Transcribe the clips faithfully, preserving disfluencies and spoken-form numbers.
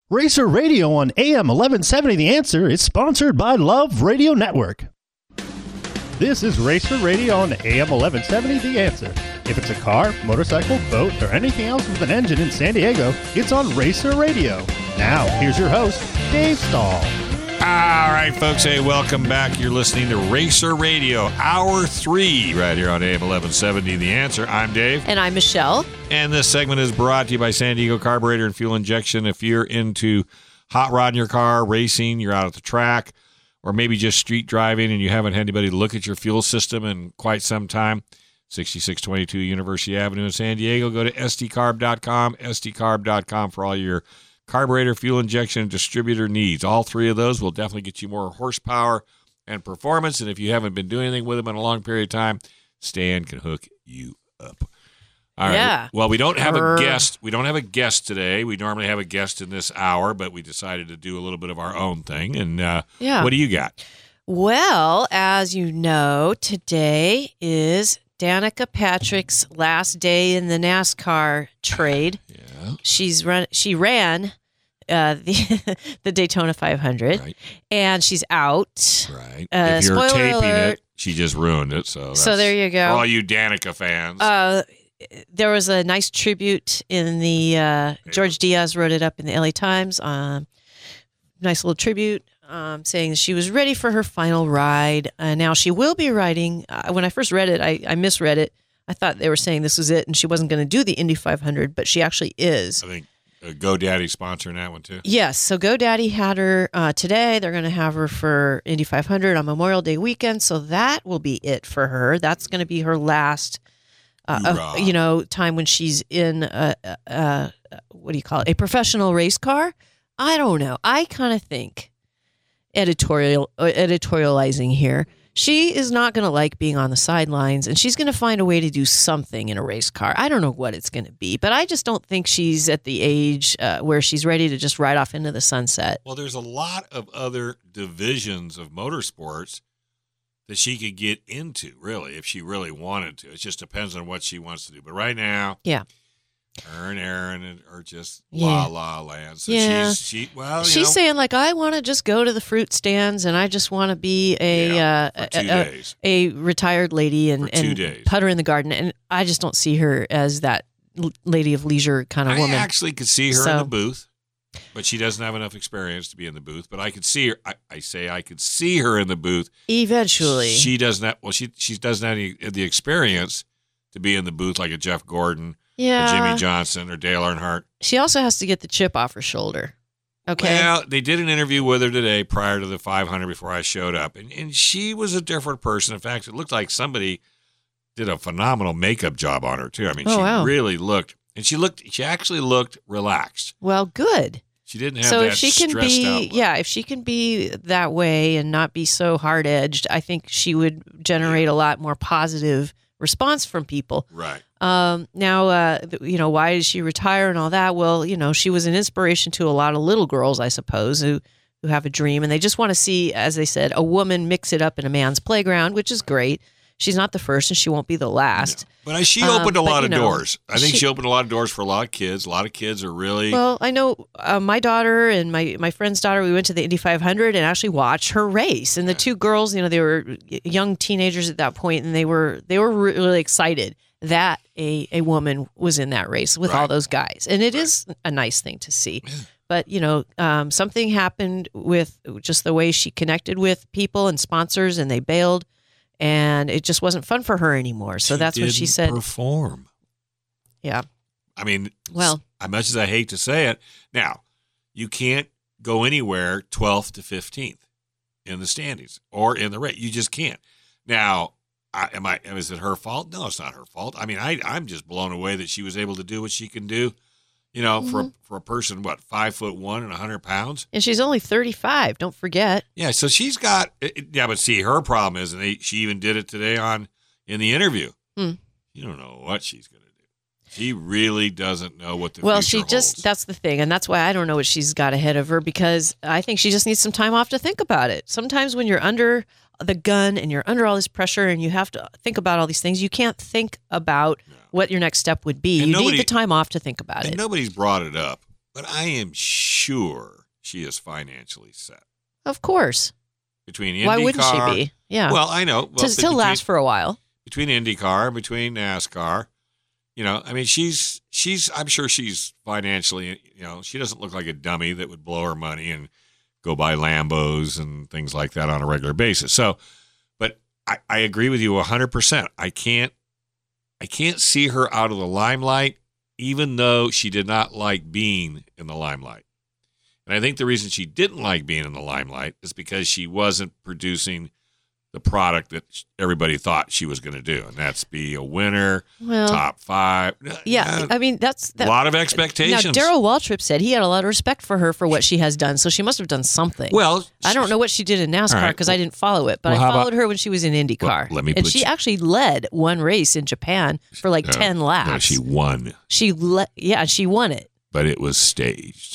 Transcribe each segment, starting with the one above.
Racer Radio on A M eleven seventy The Answer is sponsored by Love Radio Network. This is Racer Radio on A M eleven seventy The Answer. If it's a car, motorcycle, boat, or anything else with an engine in San Diego, it's on Racer Radio. Now, here's your host, Dave Stahl. All right, folks. Hey, welcome back. You're listening to Racer Radio, Hour three, right here on A M eleven seventy The Answer. I'm Dave. And I'm Michelle. And this segment is brought to you by San Diego Carburetor and Fuel Injection. If you're into hot rodding your car, racing, you're out at the track, or maybe just street driving and you haven't had anybody look at your fuel system in quite some time, sixty-six twenty-two University Avenue in San Diego, go to S D carb dot com, S D carb dot com for all your carburetor, fuel injection, and distributor needs. All three of those will definitely get you more horsepower and performance. And if you haven't been doing anything with them in a long period of time, Stan can hook you up. All right. Yeah. Well, we don't have a guest. We don't have a guest today. We normally have a guest in this hour, but we decided to do a little bit of our own thing. And uh, yeah. What do you got? Well, as you know, today is Danica Patrick's last day in the NASCAR trade. Yeah. She's run. She ran uh, the the Daytona five hundred, Right. and she's out. Right. Uh, if you're spoiler taping alert. it, she just ruined it. So So there you go. For all you Danica fans. Uh, there was a nice tribute in the uh, George Diaz wrote it up in the L A Times. Um, nice little tribute. Um, saying she was ready for her final ride. Uh, now she will be riding. Uh, when I first read it, I, I misread it. I thought they were saying this was it, and she wasn't going to do the Indy five hundred, but she actually is. I think uh, GoDaddy sponsoring that one too. Yes, so GoDaddy had her uh, today. They're going to have her for Indy five hundred on Memorial Day weekend, so that will be it for her. That's going to be her last, uh, uh, you know, time when she's in a, a, a what do you call it, a professional race car. I don't know. I kind of think. Editorial uh, editorializing here. She is not going to like being on the sidelines, and she's going to find a way to do something in a race car. I don't know what it's going to be, but I just don't think she's at the age uh, where she's ready to just ride off into the sunset. Well, there's a lot of other divisions of motorsports that she could get into, really, if she really wanted to. It just depends on what she wants to do. But right now, yeah. Her and Aaron are just yeah. la la land. So yeah. she's she well, you she's know, saying like I want to just go to the fruit stands and I just want to be a yeah, uh, for two a, days. a, a retired lady and, For two and days. putter in the garden, and I just don't see her as that l- lady of leisure kind of I woman. actually could see her So- in the booth, but she doesn't have enough experience to be in the booth. But I could see her. I, I say I could see her in the booth. Eventually, She doesn't have, well, she she doesn't have any, the experience to be in the booth like a Jeff Gordon, yeah. or Jimmy Johnson, or Dale Earnhardt. She also has to get the chip off her shoulder. Okay. Well, they did an interview with her today prior to the five hundred before I showed up, and, and she was a different person. In fact, it looked like somebody did a phenomenal makeup job on her too. I mean, Oh, she wow. really looked, and she looked, she actually looked relaxed. Well, good. She didn't have So that if she can stressed be, out look. yeah, if she can be that way and not be so hard edged, I think she would generate a lot more positive response from people. Right. Um, now, uh, th- you know, why did she retire and all that? Well, you know, she was an inspiration to a lot of little girls, I suppose, who, who have a dream and they just want to see, as they said, a woman mix it up in a man's playground, which is great. She's not the first and she won't be the last. No. But she Um, opened a but, lot you of know, doors. I think she- she, opened a lot of doors for a lot of kids. A lot of kids are really. Well, I know uh, my daughter and my, my friend's daughter, we went to the Indy five hundred and actually watched her race. And the two girls, you know, they were young teenagers at that point, and they were they were really excited that a, a woman was in that race with all Right. those guys. And it Right. is a nice thing to see. But, you know, um, something happened with just the way she connected with people and sponsors, and they bailed. And it just wasn't fun for her anymore. So she that's what she didn't said. Perform. Yeah. I mean, Well- as much as I hate to say it, now you can't go anywhere twelfth to fifteenth in the standings or in the race. You just can't. Now, I, am I? Is it her fault? No, it's not her fault. I mean, I, I'm just blown away that she was able to do what she can do. You know, for a, for a person, what, five foot one and a hundred pounds. And she's only thirty-five. Don't forget. Yeah, so she's got. Yeah, but see, her problem is, and they, she even did it today on in the interview. Hmm. You don't know what she's going to do. She really doesn't know what the Well, future she just, holds. that's the thing. And that's why I don't know what she's got ahead of her, because I think she just needs some time off to think about it. Sometimes when you're under the gun and you're under all this pressure and you have to think about all these things, you can't think about No. what your next step would be. And you nobody- need the time off to think about And it. nobody's brought it up. but I am sure she is financially set. Of course. Between IndyCar. Why wouldn't she be? Yeah. Well, I know. Well, to still last for a while. Between IndyCar, between NASCAR, you know, I mean, she's, she's, I'm sure she's financially, you know, she doesn't look like a dummy that would blow her money and go buy Lambos and things like that on a regular basis. So, but I, I agree with you one hundred percent. I can't, I can't see her out of the limelight, even though she did not like being in the limelight. And I think the reason she didn't like being in the limelight is because she wasn't producing the product that everybody thought she was going to do, and that's be a winner, well, top five. Yeah, I mean, that's a lot of expectations. Now, Darrell Waltrip said he had a lot of respect for her for what she has done, so she must have done something. Well, I don't know what she did in NASCAR because right, well, I didn't follow it, but well, I followed about, her when she was in IndyCar. Well, let me and put she you, actually led one race in Japan for like no, ten laps. No, she won. She le- Yeah, she won it. But it was staged.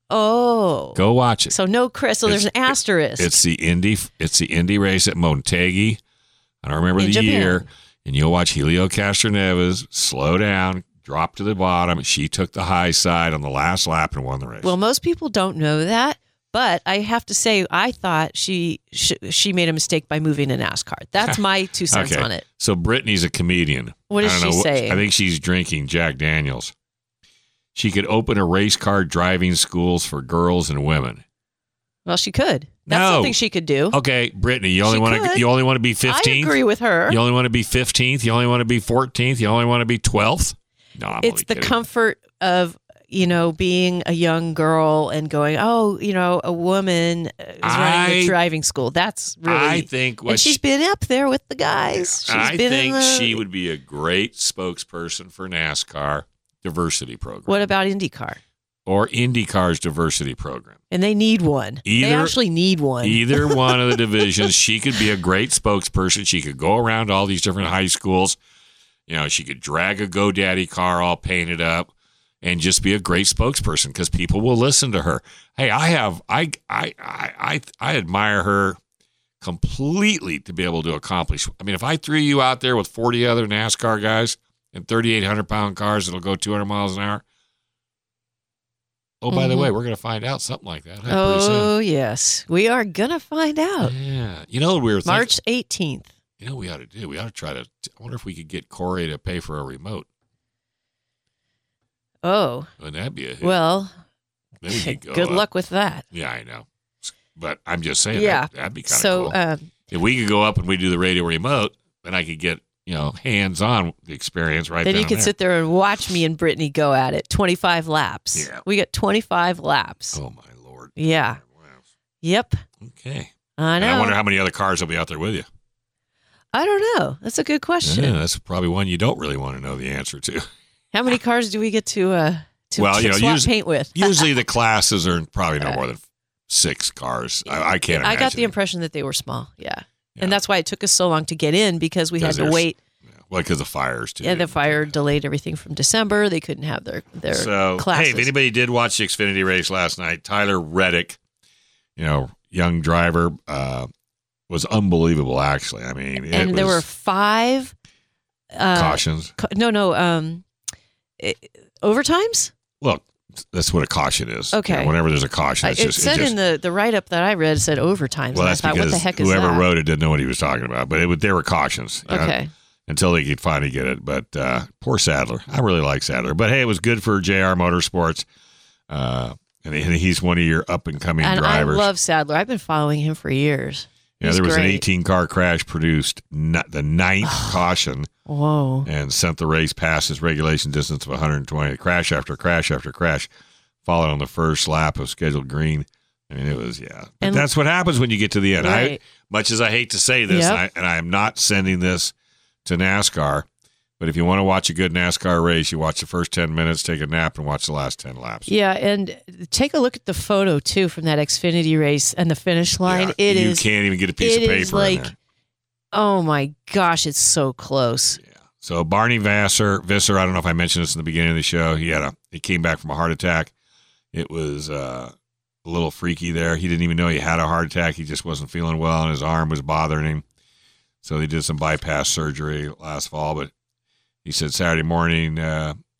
Oh. Go watch it. So no Chris, so there's it's, an asterisk. It's the Indy it's the Indy race at Motegi. I don't remember in the Japan. year. And you'll watch Helio Castroneves slow down, drop to the bottom. She took the high side on the last lap and won the race. Well, most people don't know that, but I have to say I thought she she, she made a mistake by moving to NASCAR. That's my two cents okay. on it. So Brittany's a comedian. What does I don't she know, say? I think she's drinking Jack Daniels. She could open a race car driving schools for girls and women. Well, she could. That's no. something she could do. Okay, Brittany, you only she want to you only want to be fifteenth. I agree with her. You only want to be fifteenth. You only want to be fourteenth. You only want to be twelfth. No, I'm it's the kidding. comfort of, you know, being a young girl and going, oh, you know, a woman is I, running a driving school. That's really. I think. What and she's she, been up there with the guys. She's I been think in the, she would be a great spokesperson for NASCAR diversity program. What about IndyCar? Or IndyCar's diversity program. And they need one. Either, they actually need one. Either one of the divisions. She could be a great spokesperson. She could go around all these different high schools. You know, she could drag a GoDaddy car all painted up and just be a great spokesperson because people will listen to her. Hey, I have, I, I, I, I, I admire her completely to be able to accomplish. I mean, if I threw you out there with forty other NASCAR guys and thirty-eight hundred pound cars that'll go two hundred miles an hour. Oh, by mm-hmm. the way, we're going to find out something like that. Huh, oh, yes. We are going to find out. Yeah. You know what we were thinking? March eighteenth. You know what we ought to do? We ought to try to, I wonder if we could get Corey to pay for a remote. Oh. Wouldn't that be a hit? Well, then we could go good up. luck with that. Yeah, I know. But I'm just saying, yeah. that, that'd be kind of so, cool. Um, if we could go up and we do the radio remote, then I could get, you know, hands-on experience right then then you could there. sit there and watch me and Brittany go at it. twenty-five laps. Yeah. We got twenty-five laps. Oh, my Lord. Yeah. Yep. Okay. I know. And I wonder how many other cars will be out there with you. I don't know. That's a good question. Yeah, that's probably one you don't really want to know the answer to. How many cars do we get to uh to well, you know, swap usually, paint with? usually the classes are probably no more than six cars. I, I can't I imagine. got the impression that they were small. Yeah. yeah. And that's why it took us so long to get in because we had to wait. Yeah. Well, because of fires, too. Yeah, the fire delayed everything from December. They couldn't have their, their so, classes. Hey, if anybody did watch the Xfinity race last night, Tyler Reddick, you know, young driver, uh, was unbelievable, actually. I mean, it and was there were five uh, cautions. Co- no, no, um, it, overtimes. Well, that's what a caution is. Okay. You know, whenever there's a caution, it's it just said it just, in the, the write up that I read, it said overtimes. Well, and that's I thought, because what the heck is whoever that? wrote it didn't know what he was talking about. But it would, there were cautions. You know, Okay. until they could finally get it. But uh, poor Sadler. I really like Sadler. But hey, it was good for J R Motorsports. Uh, and he's one of your up and coming and drivers. I love Sadler. I've been following him for years. Yeah, He's there was great. an eighteen car crash produced not the ninth caution. Whoa. And sent the race past its regulation distance of one hundred twenty. Crash after crash after crash, followed on the first lap of scheduled green. I mean, it was, yeah. But And- that's what happens when you get to the end. Right. I, much as I hate to say this, Yep. and, I, and I am not sending this to NASCAR, but if you want to watch a good NASCAR race, you watch the first ten minutes, take a nap, and watch the last ten laps. Yeah, and take a look at the photo too from that Xfinity race and the finish line. Yeah, it you is. can't even get a piece it of paper is like, in there. oh my gosh, it's so close. Yeah. So Barney Vassar, Visser, I don't know if I mentioned this in the beginning of the show. He had a he came back from a heart attack. It was uh, a little freaky there. He didn't even know he had a heart attack. He just wasn't feeling well, and his arm was bothering him. So they did some bypass surgery last fall. But he said Saturday morning uh,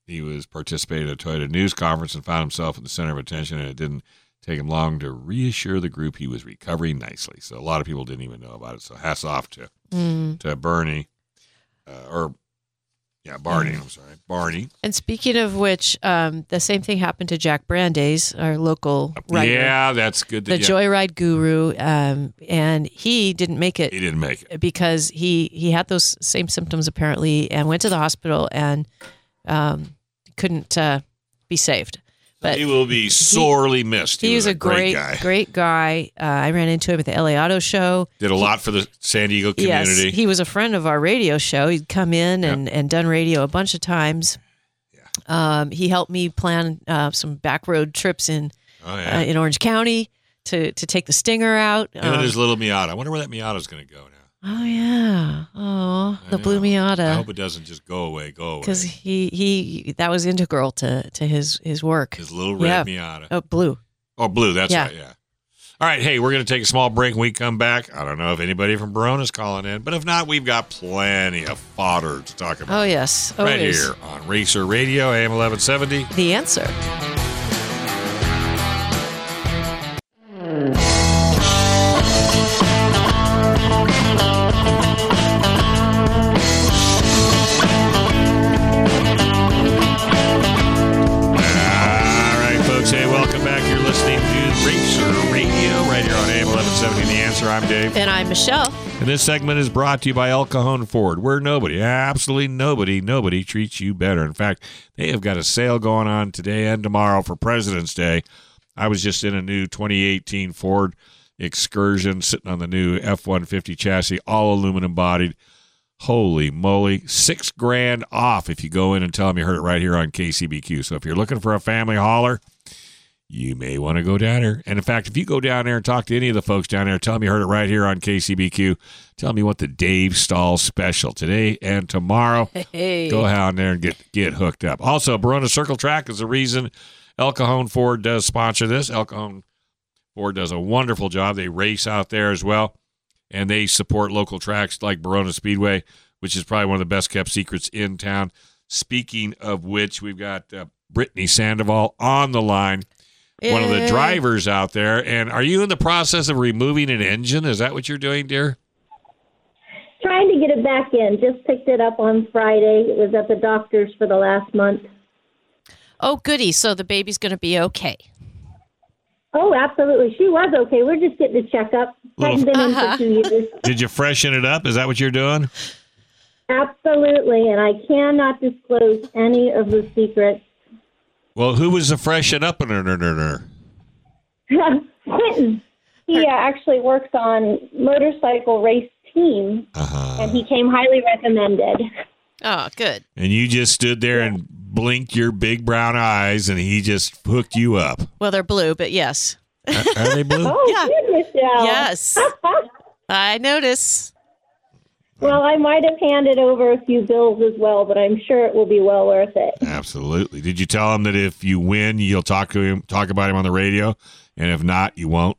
he was participating in a Toyota news conference and found himself at the center of attention, and it didn't take him long to reassure the group he was recovering nicely. So a lot of people didn't even know about it. So hats off to mm. to Bernie, uh, or yeah, Barney. Mm. I'm sorry, Barney. And speaking of which, um, the same thing happened to Jack Brandeis, our local writer. Yeah, that's good. The yeah. Joyride guru, um, and he didn't make it. He didn't make it because he he had those same symptoms apparently, and went to the hospital and um, couldn't uh, be saved. But he will be sorely he, missed. He, he was, was a great, great guy. Great guy. Uh, I ran into him at the L A Auto Show. Did a he, lot for the San Diego community. Yes, he was a friend of our radio show. He'd come in and, yep. and done radio a bunch of times. Yeah. Um, he helped me plan uh, some back road trips in oh, yeah. uh, in Orange County to, to take the Stinger out. Him um, and his little Miata. I wonder where that Miata is going to go now. Oh, yeah. Oh, the blue Miata. I hope it doesn't just go away, go away. Because he, he, that was integral to, to his, his work. His little red yeah. Miata. Oh, blue. Oh, blue. That's yeah. right, yeah. All right, hey, we're going to take a small break. When we come back, I don't know if anybody from Barona's calling in, but if not, we've got plenty of fodder to talk about. Oh, yes. Right Always. here on Racer Radio, A M eleven seventy. The Answer. I'm Dave. And I'm Michelle. And this segment is brought to you by El Cajon Ford, where nobody, absolutely nobody, nobody treats you better. In fact, they have got a sale going on today and tomorrow for President's Day. I was just in a new twenty eighteen Ford Excursion, sitting on the new F one fifty chassis, all aluminum bodied. Holy moly, six grand off if you go in and tell them you heard it right here on K C B Q. So if you're looking for a family hauler, you may want to go down there. And in fact, if you go down there and talk to any of the folks down there, tell them you heard it right here on K C B Q. Tell them you want the Dave Stahl special today and tomorrow. Hey. Go down there and get, get hooked up. Also, Barona Circle Track is the reason El Cajon Ford does sponsor this. El Cajon Ford does a wonderful job. They race out there as well, and they support local tracks like Barona Speedway, which is probably one of the best kept secrets in town. Speaking of which, we've got uh, Brittany Sandoval on the line. One of the drivers out there. And are you in the process of removing an engine? Is that what you're doing, dear? Trying to get it back in. Just picked it up on Friday. It was at the doctor's for the last month. Oh, goody. So the baby's going to be okay. Oh, absolutely. She was okay. We're just getting a checkup. Hadn't been uh-huh. in for two years. Did you freshen it up? Is that what you're doing? Absolutely. And I cannot disclose any of the secrets. Well, who was the freshen up in her? Quentin. He uh, actually works on motorcycle race team, uh-huh. and he came highly recommended. Oh, good. And you just stood there yeah. and blinked your big brown eyes, and he just hooked you up. Well, they're blue, but yes. Are, are they blue? Oh, yeah. good, Michelle. Yes. I notice. Well, I might have handed over a few bills as well, but I'm sure it will be well worth it. Absolutely. Did you tell him that if you win, you'll talk to him, talk about him on the radio, and if not, you won't?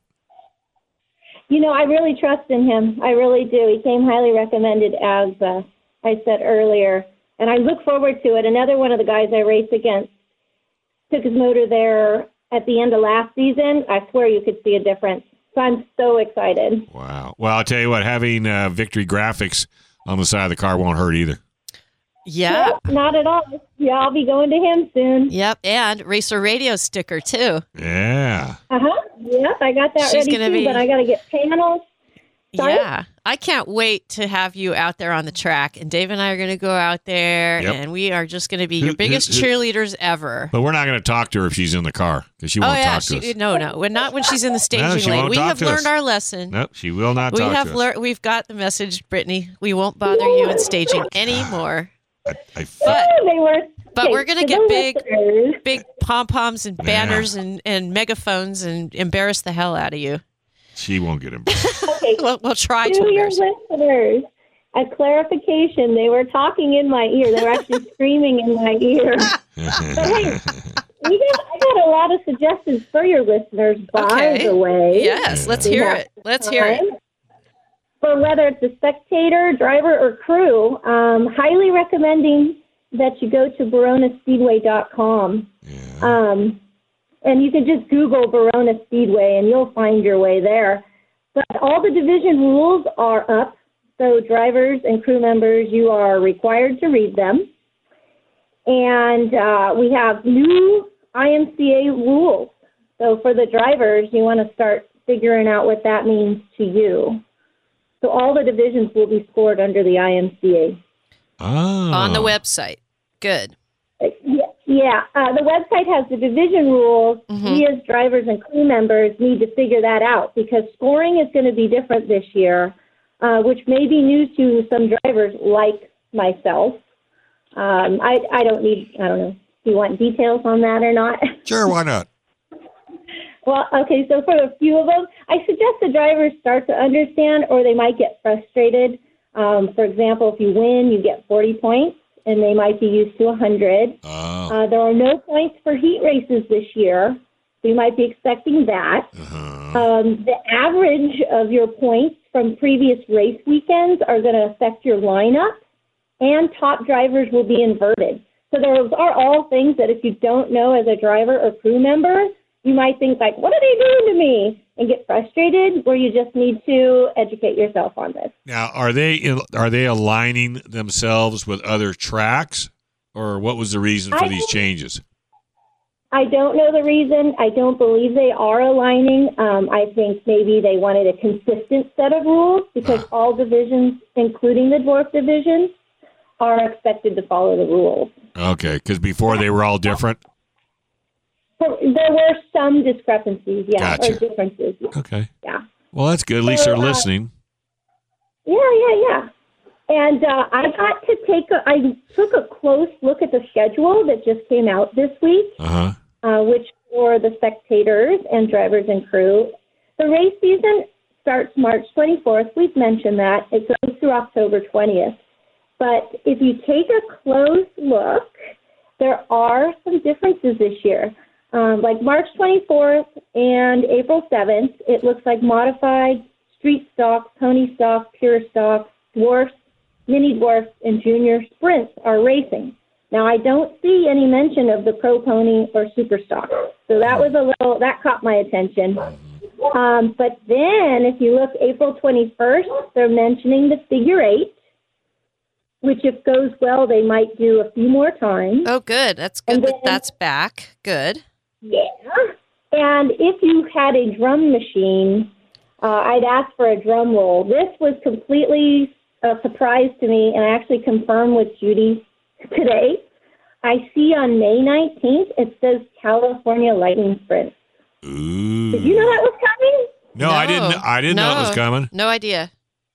You know, I really trust in him. I really do. He came highly recommended, as uh, I said earlier, and I look forward to it. Another one of the guys I race against took his motor there at the end of last season. I swear you could see a difference. So I'm so excited. Wow. Well, I'll tell you what, having uh, Victory Graphics on the side of the car won't hurt either. Yeah. Nope, not at all. Yeah, I'll be going to him soon. Yep, and Racer Radio sticker, too. Yeah. Uh-huh. Yep, I got that She's ready, too, be... but I got to get panels. Sorry? Yeah. I can't wait to have you out there on the track. And Dave and I are going to go out there, yep. and we are just going to be your biggest cheerleaders ever. But we're not going to talk to her if she's in the car, because she won't oh, yeah, talk she, to us. No, no. We're not when she's in the staging no, she lane. Won't we talk have to learned us. our lesson. Nope, she will not we talk have to lear- us. We've got the message, Brittany. We won't bother you in staging anymore. I, I but, oh, they were, but okay, we're going to get big big pom-poms and banners yeah. and, and megaphones and embarrass the hell out of you. She won't get embarrassed. Okay. we'll, we'll try to to your embarrass listeners, a clarification. They were talking in my ear. They were actually screaming in my ear. But hey, we got, I got a lot of suggestions for your listeners, by okay. the way. Yes, let's hear it. Let's hear it. For whether it's a spectator, driver, or crew, um, highly recommending that you go to Verona Speedway dot com. Yeah. Um, and you can just Google Verona Speedway, and you'll find your way there. But all the division rules are up, so drivers and crew members, you are required to read them. And uh, we have new I M C A rules. So for the drivers, you want to start figuring out what that means to you. So all the divisions will be scored under the I M C A. Oh. On the website. Good. Yeah, yeah. Uh, the website has the division rules. Mm-hmm. We as drivers and crew members need to figure that out because scoring is going to be different this year, uh, which may be news to some drivers like myself. Um, I, I don't need, I don't know, do you want details on that or not? Sure, why not? Well, okay, so for a few of them, I suggest the drivers start to understand or they might get frustrated. Um, for example, if you win, you get forty points, and they might be used to one hundred. Oh. Uh, there are no points for heat races this year, so you might be expecting that. Uh-huh. Um, the average of your points from previous race weekends are going to affect your lineup, and top drivers will be inverted. So those are all things that if you don't know as a driver or crew member, you might think like, what are they doing to me? And get frustrated, where you just need to educate yourself on this. Now, are they are they aligning themselves with other tracks, or what was the reason for I these think- changes? I don't know the reason. I don't believe they are aligning. Um, I think maybe they wanted a consistent set of rules because Ah. all divisions, including the dwarf divisions, are expected to follow the rules. Okay, because before they were all different. So there were some discrepancies, yeah, Gotcha. or differences. Yeah. Okay. yeah. Well, that's good. At least So, they're uh, listening. Yeah, yeah, yeah. And uh, I got to take a, I took a close look at the schedule that just came out this week, Uh huh. uh, which for the spectators and drivers and crew. The race season starts March twenty-fourth. We've mentioned that. It goes through October twentieth. But if you take a close look, there are some differences this year. Um, like March twenty-fourth and April seventh, it looks like modified, street stock, pony stock, pure stock, dwarfs, mini dwarfs, and junior sprints are racing. Now, I don't see any mention of the pro pony or super stock. So that was a little, that caught my attention. Um, but then if you look April twenty-first, they're mentioning the figure eight, which if goes well, they might do a few more times. Oh, good. That's good And that then- that's back. Good. Yeah. And if you had a drum machine, uh, I'd ask for a drum roll. This was completely a surprise to me, and I actually confirmed with Judy today. I see on May nineteenth, it says California Lightning Sprint. Ooh. Did you know that was coming? No, I didn't. I didn't know it was No. coming. No idea.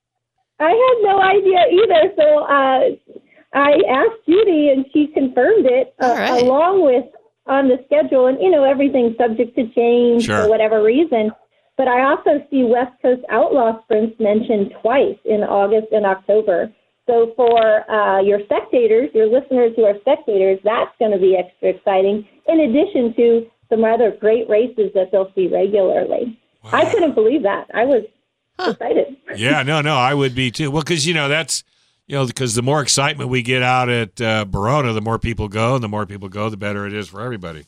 I had no idea either. So uh, I asked Judy, and she confirmed it uh, All right. along with on the schedule. And, you know, everything's subject to change Sure. for whatever reason. But I also see West Coast Outlaw Sprints mentioned twice in August and October. So for uh, your spectators, your listeners who are spectators, that's going to be extra exciting, in addition to some rather great races that they'll see regularly. Wow. I couldn't believe that. I was Huh. excited. Yeah, no, no, I would be too. Well, because, you know, that's, you know, because the more excitement we get out at uh, Verona, the more people go, and the more people go, the better it is for everybody.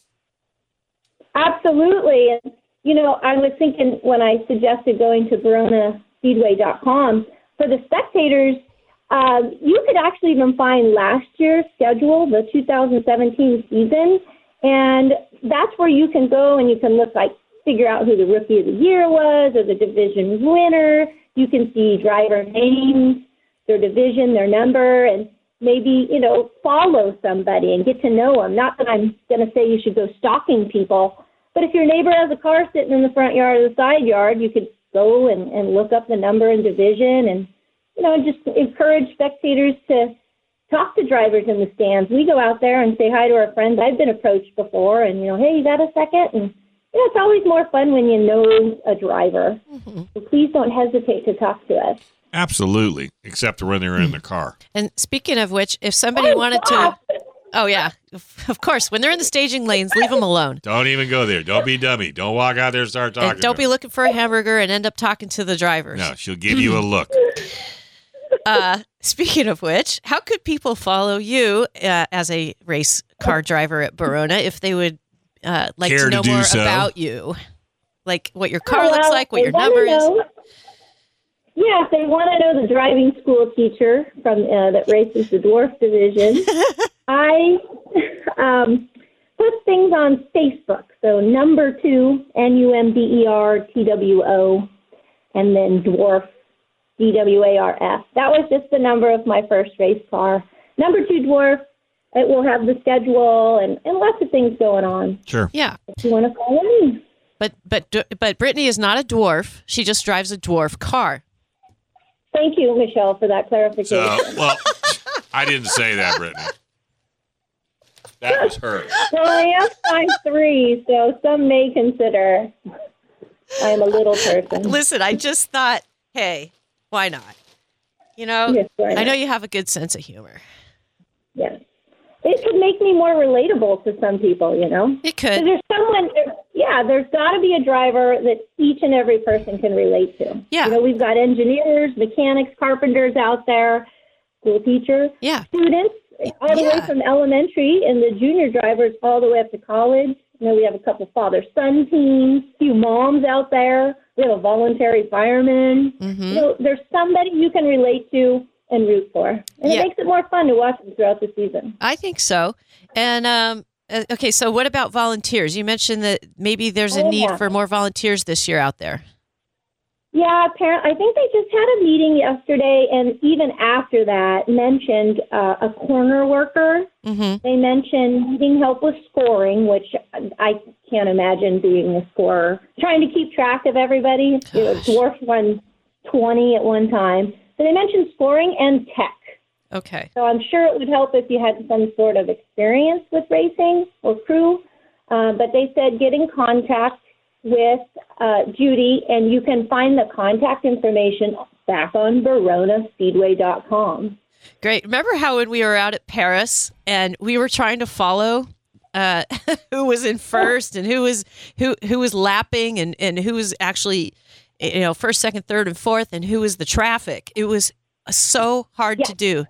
Absolutely. And, you know, I was thinking when I suggested going to Verona Speedway dot com, for the spectators, um, you could actually even find last year's schedule, the two thousand seventeen season, and that's where you can go and you can look like, figure out who the Rookie of the Year was or the division winner. You can see driver names, their division, their number, and maybe, you know, follow somebody and get to know them. Not that I'm going to say you should go stalking people, but if your neighbor has a car sitting in the front yard or the side yard, you could go and, and look up the number and division and, you know, just encourage spectators to talk to drivers in the stands. We go out there and say hi to our friends. I've been approached before and, you know, hey, you got a second? And, you know, it's always more fun when you know a driver. Mm-hmm. So please don't hesitate to talk to us. Absolutely, except when they're in the car. And speaking of which, if somebody Oh, wanted God. to, oh yeah, of course, when they're in the staging lanes, leave them alone. Don't even go there. Don't be dummy. Don't walk out there and start talking. And don't to be them. looking for a hamburger and end up talking to the drivers. No, she'll give you a look. Uh, speaking of which, how could people follow you uh, as a race car driver at Barona if they would uh, like Care to know to do more so. about you? Like what your car Oh, looks well, like, what they your wanna number is? know- Yeah, if they want to know the driving school teacher from uh, that races the dwarf division, I um, put things on Facebook. So number two, N U M B E R T W O, and then dwarf, D W A R F. That was just the number of my first race car. Number two, dwarf. It will have the schedule and, and lots of things going on. Sure. Yeah. If you want to follow me. But but but Brittany is not a dwarf. She just drives a dwarf car. Thank you, Michelle, for that clarification. So, well, I didn't say that, Brittany. That was her. Well, I am five three, so some may consider I'm a little person. Listen, I just thought, hey, why not? You know, Yes, why I not? know you have a good sense of humor. Yes. It could make me more relatable to some people, you know? It 'Cause could. there's someone, yeah, there's got to be a driver that each and every person can relate to. Yeah. You know, we've got engineers, mechanics, carpenters out there, school teachers, Yeah. students, all the way Yeah. from elementary and the junior drivers all the way up to college. You know, we have a couple father-son teams, a few moms out there. We have a voluntary fireman. Mm-hmm. You know, there's somebody you can relate to and root for. And Yeah. it makes it more fun to watch them throughout the season. I think so. And um, uh, okay, so what about volunteers? You mentioned that maybe there's a Oh, need yeah. for more volunteers this year out there. Yeah, apparently, I think they just had a meeting yesterday, and even after that, mentioned uh, a corner worker. Mm-hmm. They mentioned needing help with scoring, which I can't imagine being a scorer. Trying to keep track of everybody. You know, Dwarf won twenty at one time. So they mentioned scoring and tech. Okay. So I'm sure it would help if you had some sort of experience with racing or crew. Uh, but they said get in contact with uh, Judy, and you can find the contact information back on Verona Speedway dot com. Great. Remember how when we were out at Paris and we were trying to follow uh, who was in first and who was who who was lapping and, and who was actually, you know, first, second, third, and fourth, and who was the traffic. It was so hard Yeah. to do.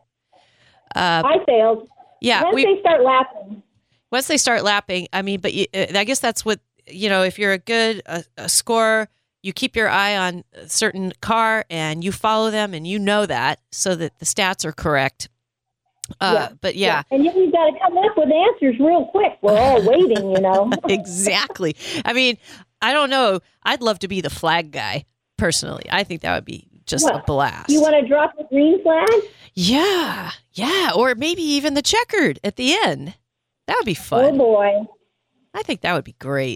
Uh, I failed. yeah, Once we they start laughing. once they start lapping, I mean, but you, uh, I guess that's what, you know, if you're a good uh, a scorer, you keep your eye on a certain car and you follow them and you know that so that the stats are correct. Uh, Yeah. But yeah, And then you've got to come up with answers real quick. We're all waiting, you know. exactly. I mean, I don't know. I'd love to be the flag guy personally. I think that would be just a What? blast. You want to drop the green flag? yeah. Yeah. Or maybe even the checkered at the end. That would be Oh, fun. boy. I think that would be great.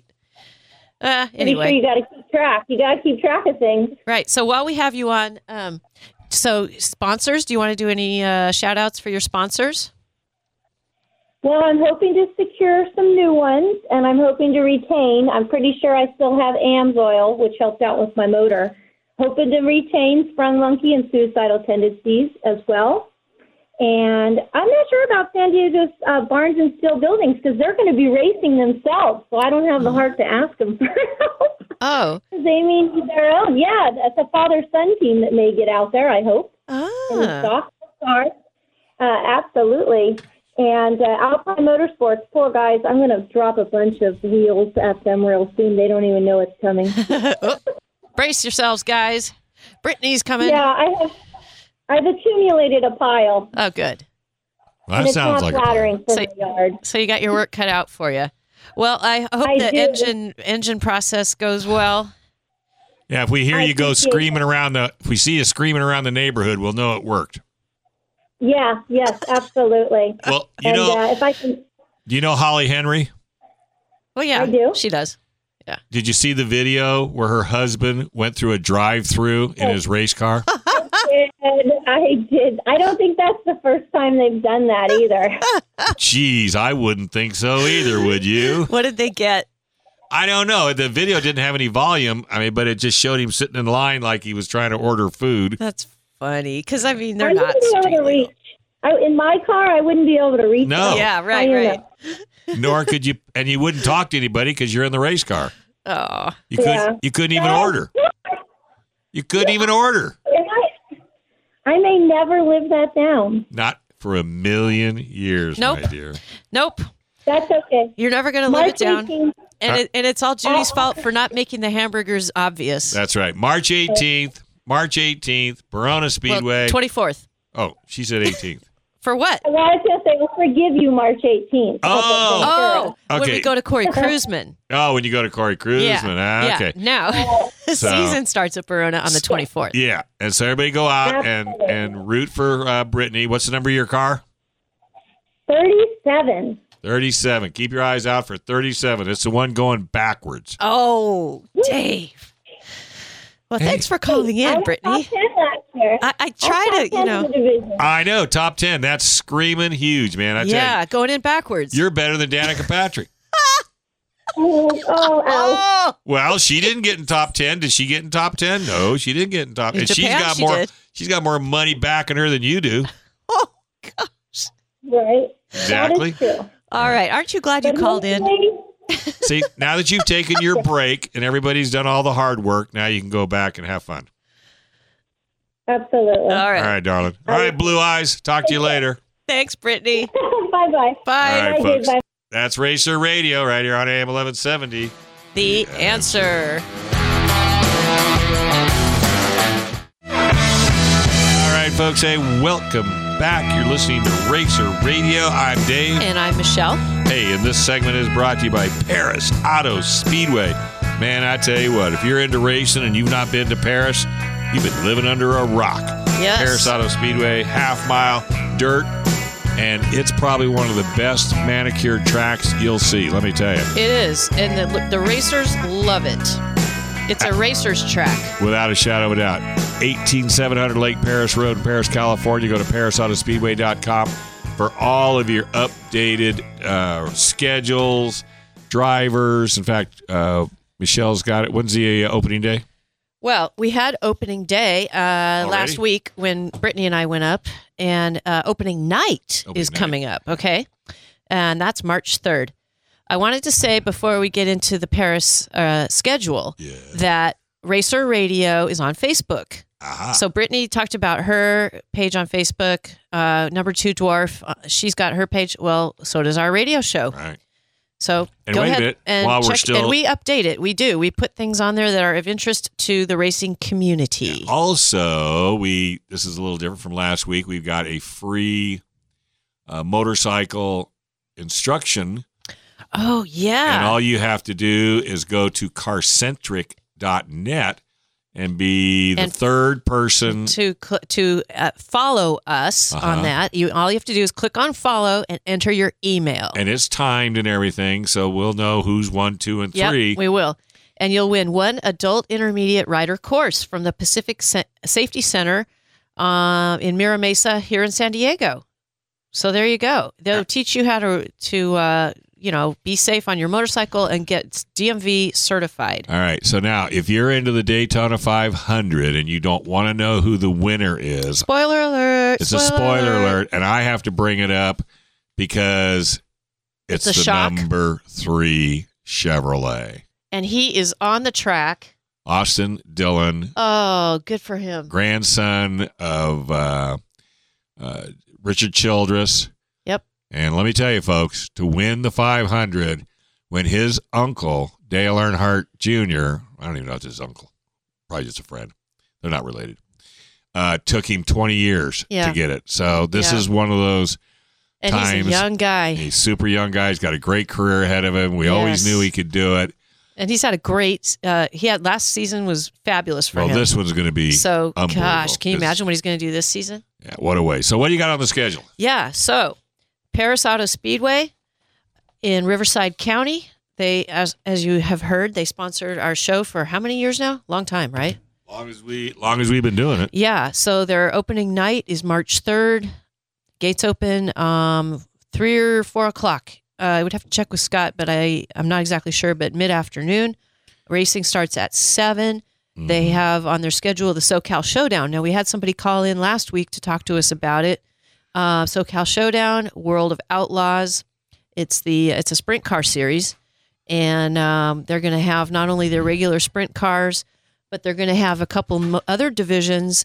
Uh, Pretty anyway. sure you got to keep track. You got to keep track of things. Right. So while we have you on, um, so sponsors, do you want to do any uh, shout outs for your sponsors? Well, I'm hoping to secure some new ones, and I'm hoping to retain. I'm pretty sure I still have AMSOIL, which helps out with my motor. Hoping to retain Sprung Monkey and Suicidal Tendencies as well. And I'm not sure about San Diego's uh, Barnes and Steel Buildings because they're going to be racing themselves, so I don't have the heart to ask them for help. Oh. They may need their own. Yeah, that's a father-son team that may get out there, I hope. In the Ah. stock cars. Uh, absolutely. And uh, Alpine Motorsports, poor guys, I'm going to drop a bunch of wheels at them real soon. They don't even know it's coming. Oh, brace yourselves, guys. Brittany's coming. Yeah, I have. I've accumulated a pile. Oh, good. Well, and that it's sounds not like a flattering for So- the yard. So you got your work cut out for you. Well, I hope I the do. engine engine process goes well. Yeah, if we hear I you go appreciate screaming around the, if we see you screaming around the neighborhood, we'll know it worked. Yeah, yes, absolutely. Well, you and know, uh, if I can, do you know Holly Henry? Well, yeah, I do. she does. Did you see the video where her husband went through a drive-through in his race car? and I did. I don't think that's the first time they've done that either. Jeez, I wouldn't think so either, would you? What did they get? I don't know. The video didn't have any volume. I mean, but it just showed him sitting in line like he was trying to order food. That's funny because I mean they're I not wouldn't be able street to legal. reach. I, in my car, I wouldn't be able to reach. No. them. Yeah, I right, don't right. know. Nor could you, and you wouldn't talk to anybody because you're in the race car. Oh, You couldn't. Yeah. You couldn't even order. You couldn't even order. And I, I may never live that down. Not for a million years, Nope. my dear. Nope. That's okay. You're never going to live it March down. eighteenth. And, it, and it's all Judy's Oh. fault for not making the hamburgers obvious. That's right. March eighteenth. March eighteenth. Verona Speedway. Well, twenty-fourth. Oh, she said eighteenth. For what? Well, I was going to say, we'll forgive you March eighteenth. Oh. Oh, when Okay. we go to Corey Cruisman. Oh, when you go to Corey Cruisman. Yeah. Ah, okay. Yeah. Now, the So- season starts at Verona on the twenty-fourth. Yeah. And so everybody go out and, and root for uh, Brittany. What's the number of your car? thirty-seven. thirty-seven. Keep your eyes out for thirty-seven. It's the one going backwards. Oh, Dave. Well, thanks for calling I in, was Brittany. top ten last year. I, I try I was to, top you ten know. in the division. I know. Top ten. That's screaming huge, man. I tell Yeah, going in backwards. you, you're better than Danica Patrick. Oh, oh, ow. oh, Well, she didn't get in top ten. Did she get in top ten? No, she didn't get in top. In and she's Japan, got she more. did. She's got more money backing her than you do. oh, gosh. Right. Exactly. That is true. All right. Aren't you glad you But called in? hopefully- See, now that you've taken your break and everybody's done all the hard work, now you can go back and have fun. Absolutely. All right. All right, darling. All right, Blue Eyes. Talk to you later. Thanks, Brittany. Bye-bye. Bye. All right, Bye, folks. bye. That's Racer Radio right here on A M eleven seventy. The answer. All right, folks. Hey, welcome back. You're listening to Racer Radio. I'm Dave. And I'm Michelle. Hey, and this segment is brought to you by Paris Auto Speedway. Man, I tell you what, if you're into racing and you've not been to Paris, you've been living under a rock. Yes. Paris Auto Speedway, half mile, dirt, and it's probably one of the best manicured tracks you'll see, let me tell you. It is. And the, the racers love it. It's a racer's track. Without a shadow of a doubt. eighteen seven hundred Lake Paris Road in Paris, California. Go to paris auto speedway dot com for all of your updated uh, schedules, drivers. In fact, uh, Michelle's got it. When's the uh, opening day? Well, we had opening day uh, last week when Brittany and I went up, and uh, opening night Opening is night. coming up, okay? And that's March third. I wanted to say before we get into the Paris uh, schedule Yeah. that Racer Radio is on Facebook. Aha. So Brittany talked about her page on Facebook. Uh, number two Dwarf, uh, she's got her page. Well, so does our radio show. All right. So And go wait a ahead minute, and while we're check. still- And we update it. We do. We put things on there that are of interest to the racing community. Also, we this is a little different from last week. We've got a free uh, motorcycle instruction. Oh yeah. And all you have to do is go to carcentric dot net and be the And third person. to cl- to uh, follow us Uh-huh. on that. You all you have to do is click on follow and enter your email. And it's timed and everything, so we'll know who's one, two, and Yep, three. we will. And you'll win one adult intermediate rider course from the Pacific Sa- Safety Center uh, in Mira Mesa here in San Diego. So there you go. They'll teach you how to to uh, you know be safe on your motorcycle and get D M V certified. All right. So now, if you're into the Daytona five hundred and you don't want to know who the winner is, Spoiler alert! it's a spoiler alert, and I have to bring it up because it's, It's a the shock. number three Chevrolet. And he is on the track. Austin Dillon, Oh, good for him. grandson of uh, uh, Richard Childress. Yep. And let me tell you, folks, to win the five hundred, when his uncle, Dale Earnhardt Junior, I don't even know if it's his uncle, probably just a friend, they're not related, uh, took him twenty years Yeah. to get it. So this Yeah. is one of those And times. he's a young guy. He's super young guy. He's got a great career ahead of him. We always Yes. knew he could do it. And he's had a great, uh, he had last season was fabulous for Well, him. this one's going to be So, unbelievable. gosh, can you This- imagine what he's going to do this season? Yeah, what a way. So what do you got on the schedule? Yeah. So, Paris Auto Speedway in Riverside County. They, as as you have heard, they sponsored our show for how many years now? Long time, right? Long as we, long as we've been doing it. Yeah. So their opening night is March third. Gates open um, three or four o'clock. Uh, I would have to check with Scott, but I I'm not exactly sure. But mid afternoon, racing starts at seven. They have on their schedule the SoCal Showdown. Now, we had somebody call in last week to talk to us about it. Uh, SoCal Showdown, World of Outlaws. It's the it's a sprint car series, and um, they're going to have not only their regular sprint cars, but they're going to have a couple mo- other divisions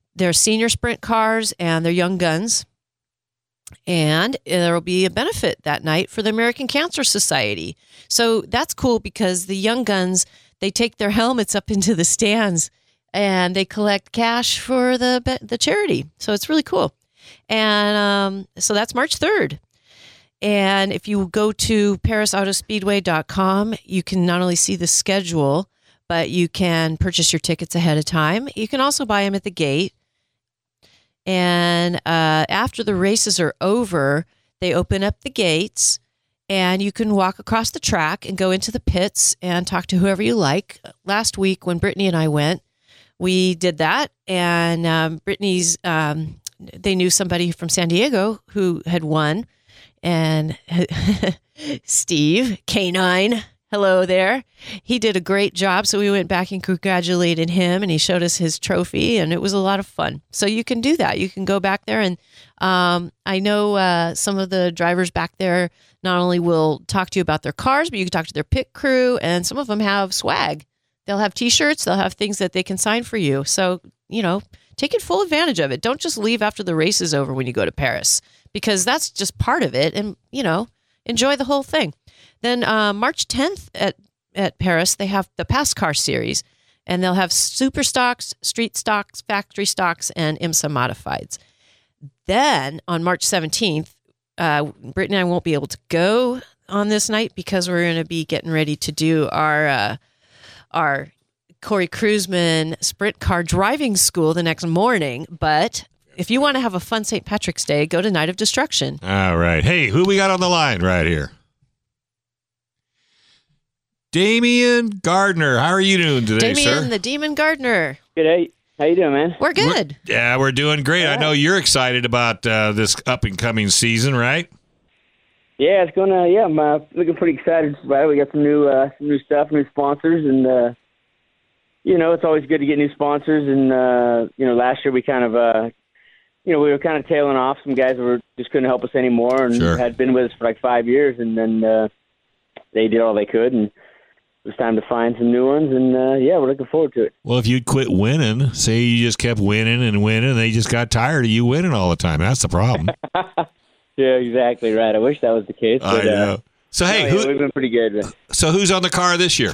They're senior sprint cars and they're young guns. And there will be a benefit that night for the American Cancer Society. So that's cool because the young guns, they take their helmets up into the stands and they collect cash for the the charity. So it's really cool. And um, so that's March third. And if you go to paris auto speedway dot com, you can not only see the schedule, but you can purchase your tickets ahead of time. You can also buy them at the gate. And uh, after the races are over, they open up the gates and you can walk across the track and go into the pits and talk to whoever you like. Last week when Brittany and I went, we did that. And um, Brittany's, um, they knew somebody from San Diego who had won. And Steve, K nine, hello there. He did a great job. So we went back and congratulated him and he showed us his trophy and it was a lot of fun. So you can do that. You can go back there. And um, I know uh, some of the drivers back there not only will talk to you about their cars, but you can talk to their pit crew and some of them have swag. They'll have t-shirts. They'll have things that they can sign for you. So, you know, take it full advantage of it. Don't just leave after the race is over when you go to Paris because that's just part of it. And, you know, enjoy the whole thing. Then uh, March tenth at, at Paris, they have the Pass Car Series, and they'll have super stocks, street stocks, factory stocks, and IMSA modifieds. Then on March seventeenth, uh, Brittany and I won't be able to go on this night because we're going to be getting ready to do our uh, our Corey Kruseman sprint car driving school the next morning. But if you want to have a fun Saint Patrick's Day, go to Night of Destruction. All right. Hey, who we got on the line right here? Damian Gardner. How are you doing today, Damian, sir? the Demon Gardner. Good. Hey, how you doing, man? We're good. We're, yeah, we're doing great. Yeah. I know you're excited about uh, this up-and-coming season, right? Yeah, it's gonna. Yeah, I'm uh, looking pretty excited about it. We got some new, uh, some new stuff, new sponsors, and uh, you know, it's always good to get new sponsors. And uh, you know, last year we kind of, uh, you know, we were kind of tailing off. Some guys were just couldn't help us anymore, and Sure. had been with us for like five years, and then uh, they did all they could, and it was time to find some new ones. And uh, yeah, we're looking forward to it. Well, if you'd quit winning, say you just kept winning and winning, and they just got tired of you winning all the time. That's the problem. Yeah, exactly right. I wish that was the case. I But, know. Uh, So, hey, no, yeah, who, we've been pretty good. But. so who's on the car this year?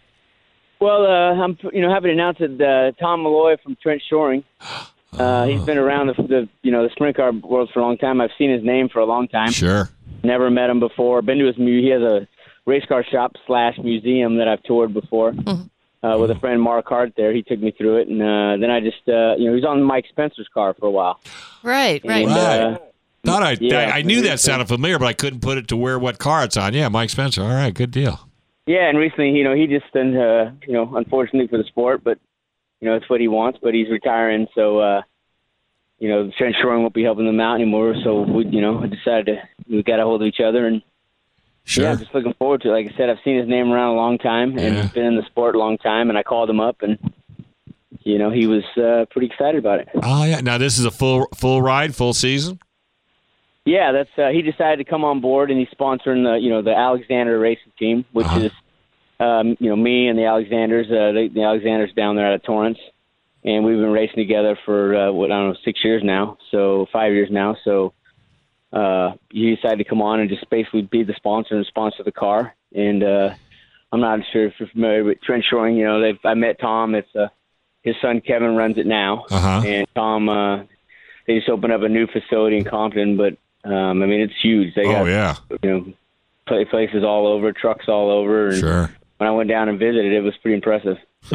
Well, uh, I'm you know happy to announce that uh, Tom Malloy from Trent Shoring. Uh, he's been around the, the you know the sprint car world for a long time. I've seen his name for a long time. Sure. Never met him before. Been to his mu- he has a race car shop slash museum that I've toured before Mm-hmm. uh, with a friend Mark Hart there. He took me through it, and uh, then I just uh, you know he was on Mike Spencer's car for a while. Right, right. And, uh, Thought I, Yeah. I I knew that sounded familiar, but I couldn't put it to where what car it's on. Yeah, Mike Spencer. All right, good deal. Yeah, and recently, you know, he just done, uh, you know, unfortunately for the sport, but, you know, it's what he wants, but he's retiring, so, uh, you know, Trent Shoring won't be helping them out anymore, so we, you know, decided to, we got a hold of each other, and, Sure. yeah, I'm just looking forward to it. Like I said, I've seen his name around a long time, and Yeah. he's been in the sport a long time, and I called him up, and, you know, he was uh, pretty excited about it. Oh yeah. Now this is a full full ride, full season. Yeah, that's uh, he decided to come on board, and he's sponsoring the, you know, the Alexander racing team, which Uh-huh. is, um, you know, me and the Alexanders, uh, the, the Alexanders down there out of Torrance, and we've been racing together for uh, what I don't know, six years now, so five years now. So uh, he decided to come on and just basically be the sponsor and sponsor the car. And uh, I'm not sure if you're familiar with Trent Shoring. You know, they've, I met Tom. It's uh, his son Kevin runs it now, Uh-huh. and Tom. Uh, they just opened up a new facility in Compton, but um, I mean it's huge. They Oh got yeah. you know pla- places all over, trucks all over. And Sure. when I went down and visited, it was pretty impressive.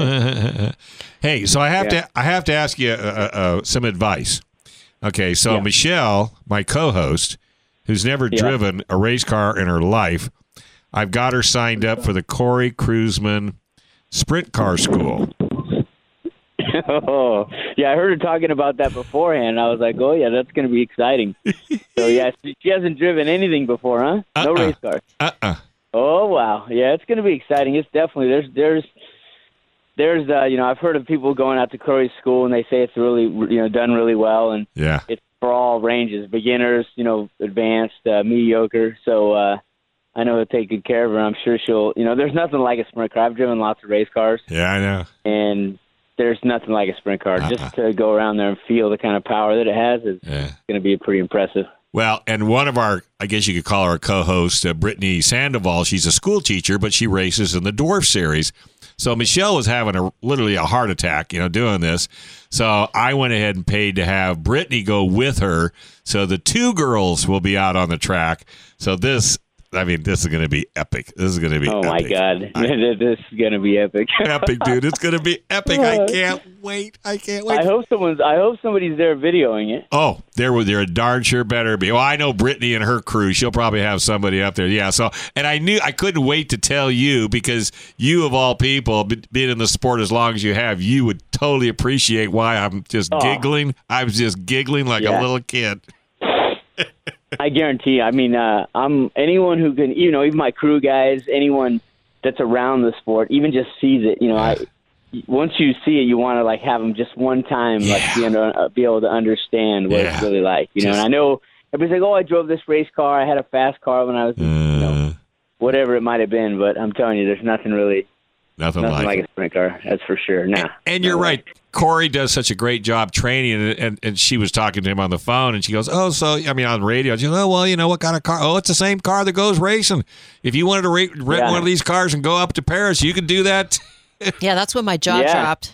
Hey, so I have Yeah. to I have to ask you uh, uh, uh, some advice. Okay, so Yeah. Michelle, my co-host, who's never Yeah. driven a race car in her life, I've got her signed up for the Corey Kruseman Sprint Car School. Oh, yeah, I heard her talking about that beforehand. I was like, oh, yeah, that's going to be exciting. So, yeah, she hasn't driven anything before, huh? No Uh-uh. race cars. Uh-uh. Oh, wow. Yeah, it's going to be exciting. It's definitely, there's, there's, there's, uh, you know, I've heard of people going out to Corey's school, and they say it's really, you know, done really well, and Yeah. it's for all ranges, beginners, you know, advanced, uh, mediocre. So, uh, I know he'll take good care of her. I'm sure she'll, you know, there's nothing like a sprint car. I've driven lots of race cars, Yeah, I know. and there's nothing like a sprint car. Uh-huh. Just to go around there and feel the kind of power that it has is Yeah. going to be pretty impressive. Well, and one of our, I guess you could call her a co-host, uh, Brittany Sandoval, she's a school teacher, but she races in the Dwarf Series. So Michelle was having a literally a heart attack, you know, doing this. So I went ahead and paid to have Brittany go with her. So the two girls will be out on the track. So this, I mean, this is going to be epic. This is going to be Oh, epic. my God. I, this is going to be epic. epic, dude. It's going to be epic. I can't wait. I can't wait. I hope someone's. I hope somebody's there videoing it. Oh, there were there darn sure better be. Well, I know Brittany and her crew. She'll probably have somebody up there. Yeah. So, and I knew I couldn't wait to tell you because you of all people, be- being in the sport as long as you have, you would totally appreciate why I'm just Oh. giggling. I was just giggling like a Yeah. little kid. I guarantee. I mean, uh, I'm anyone who can, you know, even my crew guys, anyone that's around the sport, even just sees it. You know, I once you see it, you want to like have them just one time, Yeah. like be, under, uh, be able to understand what Yeah. it's really like. You know, Just- and I know everybody's like, "Oh, I drove this race car. I had a fast car when I was, you know, Uh, whatever it might have been." But I'm telling you, there's nothing really, nothing, nothing like like it. a sprint car. That's for sure. Nah. And you're No way. right. Corey does such a great job training, and, and and she was talking to him on the phone, and she goes, "Oh, so I mean on the radio, she goes, oh well, you know what kind of car? Oh, it's the same car that goes racing. If you wanted to ra- rent Yeah. one of these cars and go up to Paris, you could do that." Yeah, that's when my jaw Yeah. dropped.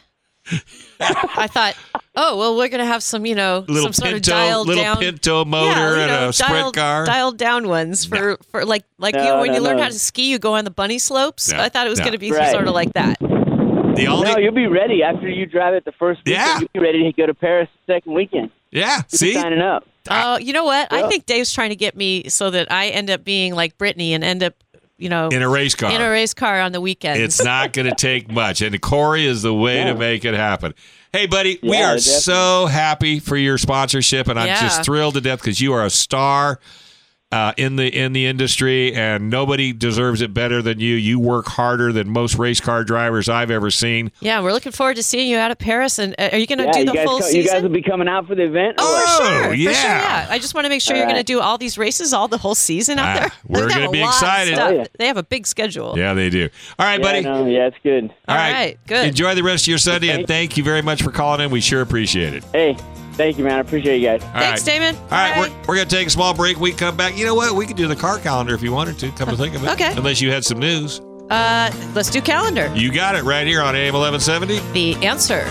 I thought, oh well, we're gonna have some, you know, Little some sort Pinto, of dialed little down, Pinto motor yeah, you and know, a sprint dialed, car. dialed down ones for, for like like No, you when no, you learn no. how to ski, you go on the bunny slopes. No, I thought it was no. gonna be Right. sort of like that. The only, No, you'll be ready after you drive it the first weekend. Yeah. You'll be ready to go to Paris the second weekend. yeah. You'll be See, signing up. Oh, you know what? I Yeah. think Dave's trying to get me so that I end up being like Brittany and end up, you know, in a race car, in a race car on the weekends. it's not going to take much, and Corey is the way Yeah. to make it happen. Hey, buddy, we Yeah, are definitely. so happy for your sponsorship, and I'm Yeah. just thrilled to death because you are a star uh, in the in the industry, and nobody deserves it better than you. You work harder than most race car drivers I've ever seen. Yeah, we're looking forward to seeing you out at Paris. And uh, are you going to Yeah, do you the guys, full co- season? you guys will be coming out for the event. or Oh, what? For sure, yeah. for sure, yeah. I just want to make sure All you're going right. to do all these races, all the whole season out Ah, there. we're They've got gonna a be lot of excited. stuff. Oh, yeah. They have a big schedule. Yeah, they do. All right, Yeah, buddy. no, yeah, it's good. All right, good. Enjoy the rest of your Sunday, and thank you very much for calling in. We sure appreciate it. Hey, thank you, man. I appreciate you guys. All Thanks, right. Damon. All right, Bye. we're, we're going to take a small break. We come back. You know what? We could do the car calendar if you wanted to. Come to think of it. Okay. Unless you had some news. Uh, let's do calendar. You got it right here on A M eleven seventy. The answer.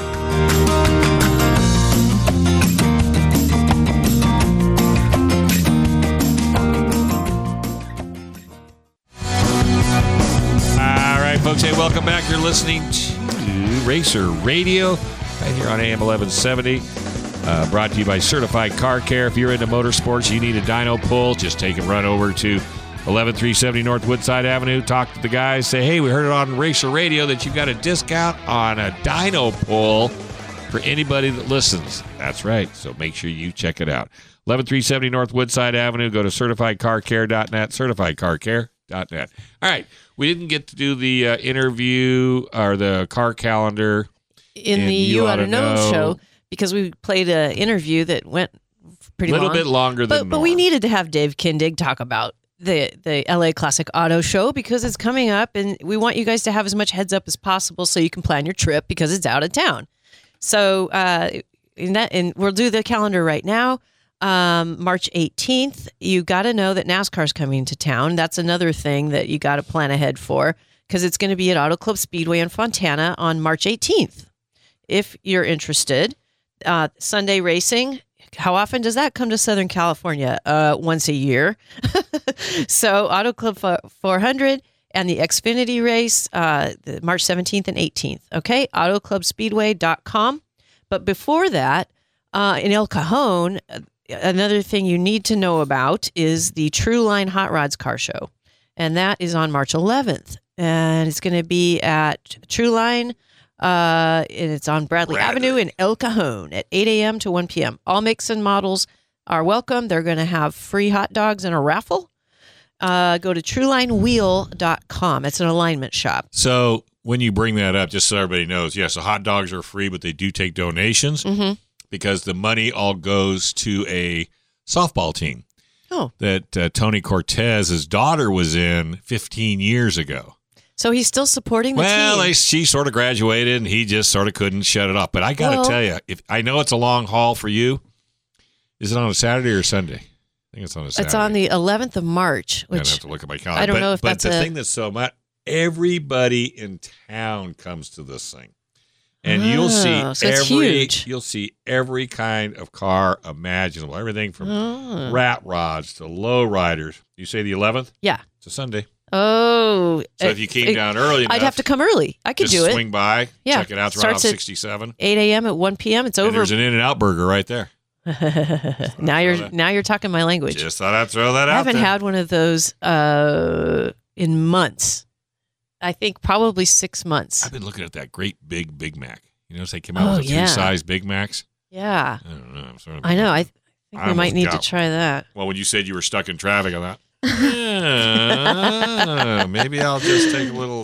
All right, folks. Hey, welcome back. You're listening to Racer Radio right here on A M eleven seventy. Uh, brought to you by Certified Car Care. If you're into motorsports, you need a dyno pull, just take and run over to eleven three seventy North Woodside Avenue. Talk to the guys. Say, hey, we heard it on Racer Radio that you've got a discount on a dyno pull for anybody that listens. That's right. So make sure you check it out. eleven three seventy North Woodside Avenue. Go to certified car care dot net, certified car care dot net. All right. We didn't get to do the uh, interview or the car calendar. In And the you You oughta Oughta Know, know. show, because we played an interview that went pretty A little long. bit longer than But, but we norm. needed to have Dave Kindig talk about the, the L A Classic Auto Show because it's coming up and we want you guys to have as much heads up as possible so you can plan your trip because it's out of town. So uh, in that, and we'll do the calendar right now. Um, March eighteenth, you got to know that NASCAR's coming to town. That's another thing that you got to plan ahead for because it's going to be at Auto Club Speedway in Fontana on March eighteenth. If you're interested, uh, Sunday racing. How often does that come to Southern California? Uh, once a year. So Auto Club four hundred and the Xfinity race, uh, the March seventeenth and eighteenth. Okay, auto club speedway dot com. But before that, uh, in El Cajon, uh, another thing you need to know about is the True Line Hot Rods Car Show. And that is on March eleventh. And it's going to be at True Line. Uh, and it's on Bradley, Bradley. Avenue in El Cajon at eight a.m. to one p.m. All makes and models are welcome. They're going to have free hot dogs and a raffle. Uh, go to true line wheel dot com. It's an alignment shop. So when you bring that up, just so everybody knows, yes, the hot dogs are free, but they do take donations Mm-hmm. because the money all goes to a softball team Oh, that uh, Tony Cortez's daughter was in fifteen years ago. So he's still supporting the well, team. Well, she sort of graduated, and he just sort of couldn't shut it off. But I got to Well, tell you, if I know it's a long haul for you, is it on a Saturday or Sunday? I think it's on a Saturday. It's on the eleventh of March, I which have to look at my calendar. I don't but, know if but that's the a- thing that's so much, everybody in town comes to this thing. And you'll see Oh, so it's every huge. you'll see every kind of car imaginable. Everything from Oh. rat rods to low riders. You say the eleventh? Yeah. It's a Sunday. Oh. So uh, if you came it- down early enough, I'd have to come early. I could just do it. swing by, Yeah. check it out. It's right off Starts at sixty-seven. eight a.m. at one p.m. It's And over. there's an In-N-Out burger right there. now you're that. now you're talking my language. Just thought I'd throw that I out haven't there. had one of those uh, in months. I think probably six months. I've been looking at that great big Big Mac. You notice they came out Oh, with the yeah. two size Big Macs? Yeah, I don't know. I'm sort of I know. I th- think I we might almost need got to try that. Well, when you said you were stuck in traffic, I thought, yeah, maybe I'll just take a little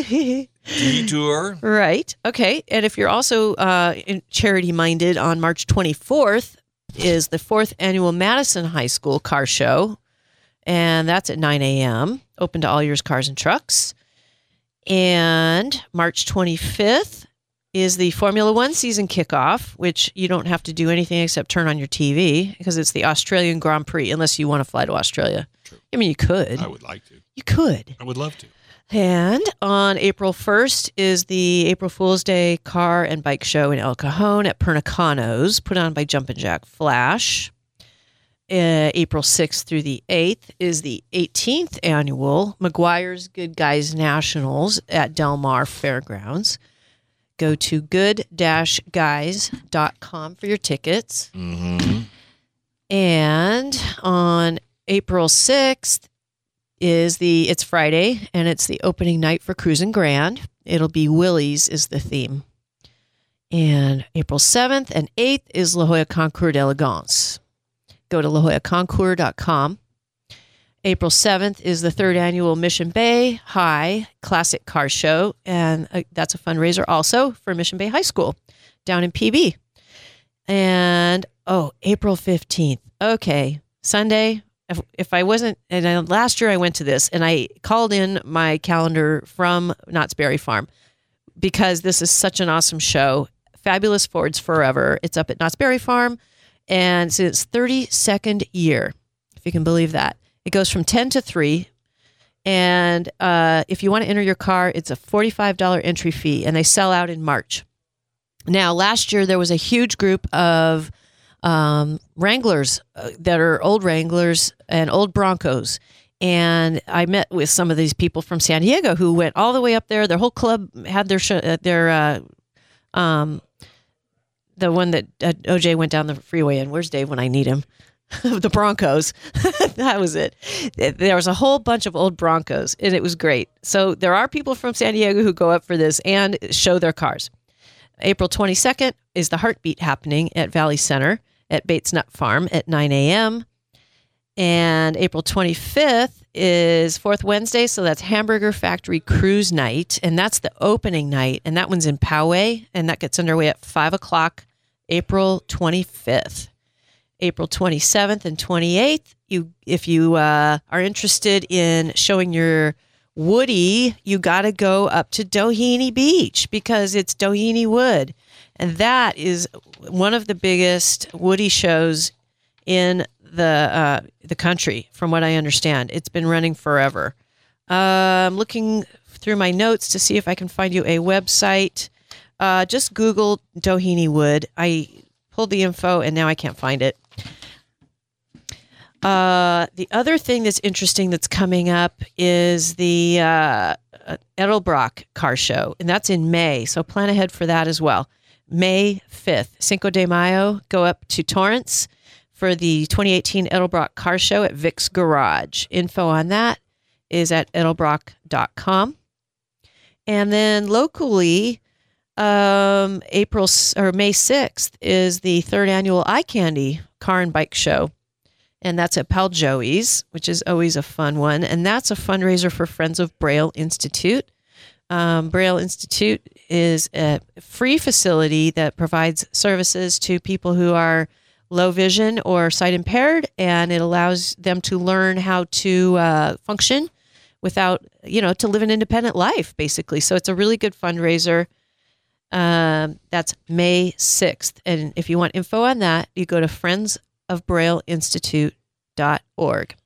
detour. Right. Okay. And if you're also uh, charity minded, on March twenty-fourth is the fourth annual Madison High School Car Show. And that's at nine a.m., open to all yours cars and trucks. And March twenty-fifth is the Formula One season kickoff, which you don't have to do anything except turn on your T V because it's the Australian Grand Prix, unless you want to fly to Australia. True. I mean, you could. I would like to. You could. I would love to. And on April first is the April Fool's Day car and bike show in El Cajon at Pernicano's, put on by Jumpin' Jack Flash. Uh, April sixth through the eighth is the eighteenth annual McGuire's Good Guys Nationals at Del Mar Fairgrounds. Go to good dash guys dot com for your tickets. Mm-hmm. And on April sixth is the, it's Friday, and it's the opening night for Cruisin' Grand. It'll be Willie's is the theme. And April seventh and eighth is La Jolla Concours d'Elegance. Go to la jolla concours dot com. April seventh is the third annual Mission Bay High Classic Car Show, and uh, that's a fundraiser also for Mission Bay High School down in P B. And, oh, April fifteenth. Okay, Sunday. If, if I wasn't, and I, last year I went to this, and I called in my calendar from Knott's Berry Farm because this is such an awesome show. Fabulous Fords Forever. It's up at Knott's Berry Farm, and it's its thirty-second year, if you can believe that. It goes from ten to three, and uh, if you want to enter your car, it's a forty-five dollars entry fee, and they sell out in March. Now, last year there was a huge group of um, Wranglers uh, that are old Wranglers and old Broncos, and I met with some of these people from San Diego who went all the way up there. Their whole club had their show, uh, their uh, um, the one that uh, O J went down the freeway in. Where's Dave when I need him? The Broncos. That was it. There was a whole bunch of old Broncos, and it was great. So there are people from San Diego who go up for this and show their cars. April twenty-second is the Heartbeat happening at Valley Center at Bates Nut Farm at nine a.m. And April twenty-fifth is Fourth Wednesday, so that's Hamburger Factory Cruise Night, and that's the opening night, and that one's in Poway, and that gets underway at five o'clock, April twenty-fifth. April twenty-seventh and twenty-eighth, you if you uh, are interested in showing your Woody, you got to go up to Doheny Beach because it's Doheny Wood, and that is one of the biggest Woody shows in the uh, the country, from what I understand. It's been running forever. Uh, I'm looking through my notes to see if I can find you a website. Uh, just Google Doheny Wood. I pulled the info and now I can't find it. Uh, the other thing that's interesting that's coming up is the uh, Edelbrock Car Show, and that's in May. So plan ahead for that as well. May fifth, Cinco de Mayo, go up to Torrance for the twenty eighteen Edelbrock Car Show at Vic's Garage. Info on that is at edelbrock dot com. And then locally, um, April or May sixth is the third annual Eye Candy Car and Bike Show. And that's at Pal Joey's, which is always a fun one. And that's a fundraiser for Friends of Braille Institute. Um, Braille Institute is a free facility that provides services to people who are low vision or sight impaired, and it allows them to learn how to uh, function without, you know, to live an independent life, basically. So it's a really good fundraiser. Um, that's May sixth. And if you want info on that, you go to friends of braille institute dot org.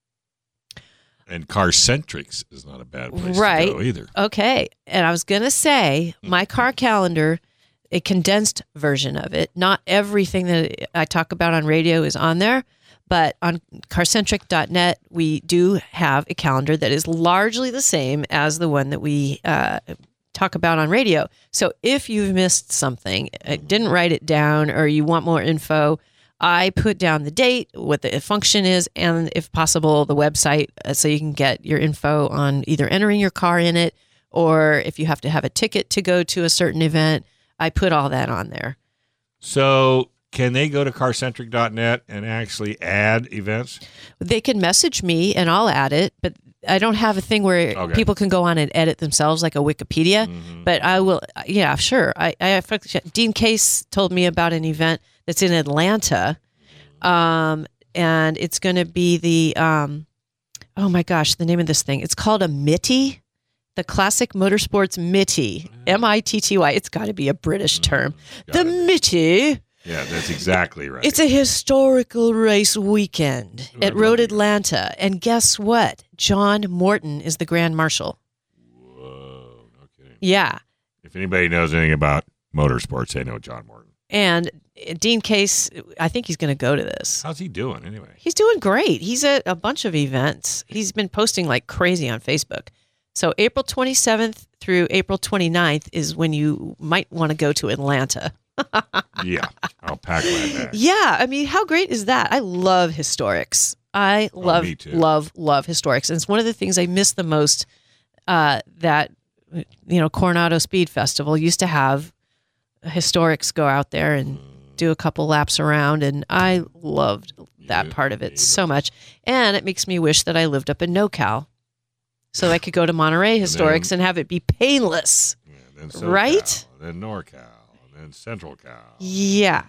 And Carcentrics is not a bad place right. to go either. Okay. And I was going to say, my car calendar, a condensed version of it, not everything that I talk about on radio is on there, but on carcentric dot net, we do have a calendar that is largely the same as the one that we uh, talk about on radio. So if you've missed something, didn't write it down, or you want more info, I put down the date, what the function is, and if possible, the website, uh, so you can get your info on either entering your car in it, or if you have to have a ticket to go to a certain event. I put all that on there. So can they go to carcentric dot net and actually add events? They can message me and I'll add it, but I don't have a thing where okay. people can go on and edit themselves like a Wikipedia, mm-hmm. but I will. Yeah, sure. I, I Dean Case told me about an event that's in Atlanta, um, and it's going to be the, um, oh my gosh, the name of this thing. It's called a M I T Y, the Classic Motorsports M I T Y, M I T T Y. It's got to be a British term. Mm, the M I T Y. Yeah, that's exactly right. It's a historical race weekend at Road Atlanta. And guess what? John Morton is the Grand Marshal. Whoa, okay. Yeah. If anybody knows anything about motorsports, they know John Morton. And Dean Case, I think he's going to go to this. How's he doing anyway? He's doing great. He's at a bunch of events. He's been posting like crazy on Facebook. So April twenty-seventh through April twenty-ninth is when you might want to go to Atlanta. Yeah, I'll pack my bag. Yeah, I mean, how great is that? I love historics. I love, oh, me too. love, love historics. And it's one of the things I miss the most, uh, that, you know, Coronado Speed Festival used to have historics go out there and do a couple laps around. And I loved that yeah, part of it so much. And it makes me wish that I lived up in NoCal so I could go to Monterey Historics and, then, and have it be painless. Yeah, then SoCal, right? Then NorCal. And Central Cal. Yeah.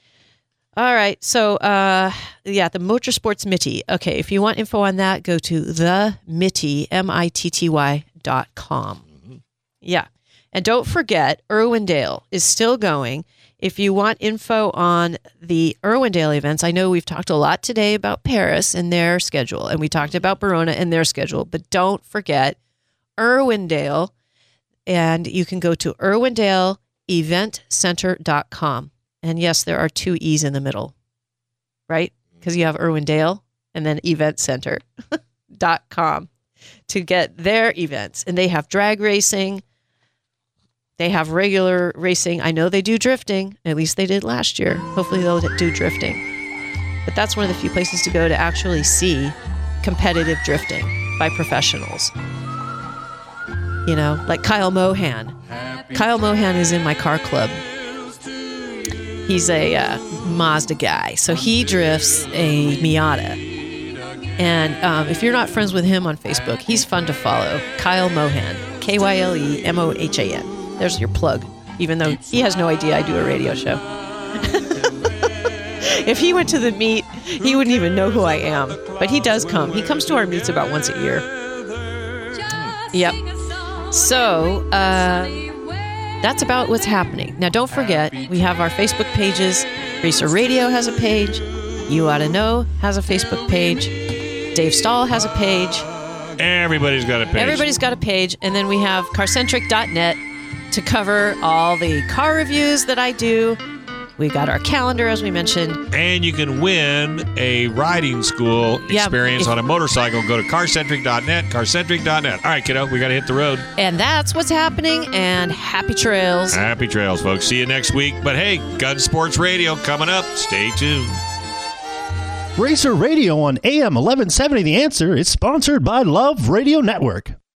All right. So, uh, yeah, the Motorsports M I T Y. Okay. If you want info on that, go to the M I T Y, M I T T Y dot com. Mm-hmm. Yeah. And don't forget, Irwindale is still going. If you want info on the Irwindale events, I know we've talked a lot today about Paris and their schedule, and we talked about Verona and their schedule, but don't forget Irwindale, and you can go to Irwindale event center dot com. And yes, there are two E's in the middle, right? Because you have Irwindale and then event center dot com to get their events. And they have drag racing. They have regular racing. I know they do drifting. At least they did last year. Hopefully they'll do drifting. But that's one of the few places to go to actually see competitive drifting by professionals. You know, like Kyle Mohan. Kyle Mohan is in my car club. He's a uh, Mazda guy. So he drifts a Miata. And um, if you're not friends with him on Facebook, he's fun to follow. Kyle Mohan. K Y L E M O H A N. There's your plug, even though he has no idea I do a radio show. If he went to the meet, he wouldn't even know who I am. But he does come. He comes to our meets about once a year. Yep. So, uh, that's about what's happening. Now, don't forget, we have our Facebook pages. Racer Radio has a page. You Ought to Know has a Facebook page. Dave Stahl has a page. Everybody's got a page. Everybody's got a page. And then we have carcentric dot net to cover all the car reviews that I do. We got our calendar, as we mentioned. And you can win a riding school yeah, experience if, on a motorcycle. Go to carcentric dot net, carcentric dot net. All right, kiddo, we got to hit the road. And that's what's happening, and happy trails. Happy trails, folks. See you next week. But hey, Gun Sports Radio coming up. Stay tuned. Racer Radio on A M eleven seventy The Answer is sponsored by Love Radio Network.